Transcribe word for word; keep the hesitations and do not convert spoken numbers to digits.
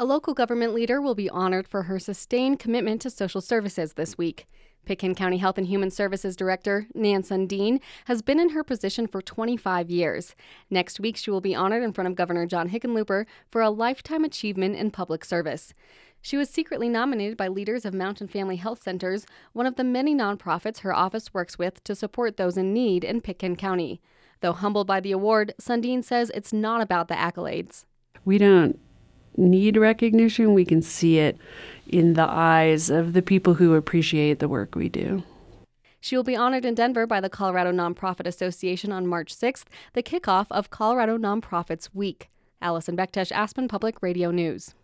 A local government leader will be honored for her sustained commitment to social services this week. Pitkin County Health and Human Services Director Nan Sundin has been in her position for twenty-five years. Next week, she will be honored in front of Governor John Hickenlooper for a lifetime achievement in public service. She was secretly nominated by leaders of Mountain Family Health Centers, one of the many nonprofits her office works with to support those in need in Pitkin County. Though humbled by the award, Sundin says it's not about the accolades. We don't need recognition. We can see it in the eyes of the people who appreciate the work we do. She will be honored in Denver by the Colorado Nonprofit Association on March sixth, the kickoff of Colorado Nonprofits Week. Allison Bektesh, Aspen Public Radio News.